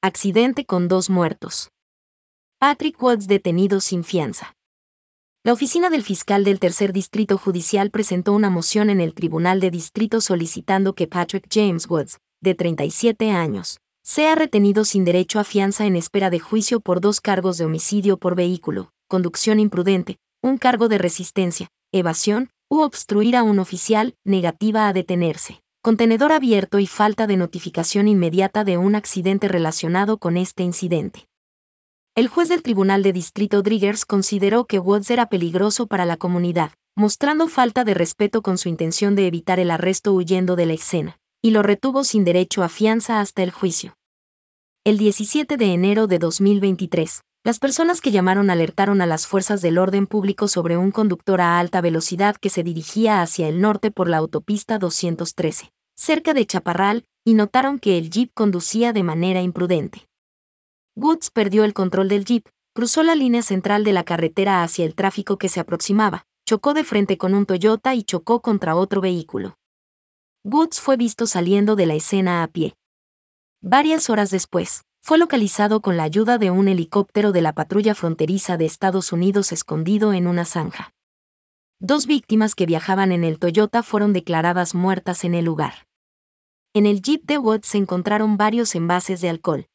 Accidente con 2 muertos. Patrick Woods detenido sin fianza. La oficina del fiscal del Tercer Distrito Judicial presentó una moción en el Tribunal de Distrito solicitando que Patrick James Woods, de 37 años, sea retenido sin derecho a fianza en espera de juicio por 2 cargos de homicidio por vehículo, conducción imprudente, un cargo de resistencia, evasión, u obstruir a un oficial, negativa a detenerse, contenedor abierto y falta de notificación inmediata de un accidente relacionado con este incidente. El juez del Tribunal de Distrito Driggers consideró que Woods era peligroso para la comunidad, mostrando falta de respeto con su intención de evitar el arresto huyendo de la escena, y lo retuvo sin derecho a fianza hasta el juicio. El 17 de enero de 2023, las personas que llamaron alertaron a las fuerzas del orden público sobre un conductor a alta velocidad que se dirigía hacia el norte por la autopista 213, cerca de Chaparral, y notaron que el jeep conducía de manera imprudente. Woods perdió el control del jeep, cruzó la línea central de la carretera hacia el tráfico que se aproximaba, chocó de frente con un Toyota y chocó contra otro vehículo. Woods fue visto saliendo de la escena a pie. Varias horas después, fue localizado con la ayuda de un helicóptero de la patrulla fronteriza de Estados Unidos escondido en una zanja. 2 víctimas que viajaban en el Toyota fueron declaradas muertas en el lugar. En el jeep de Woods se encontraron varios envases de alcohol,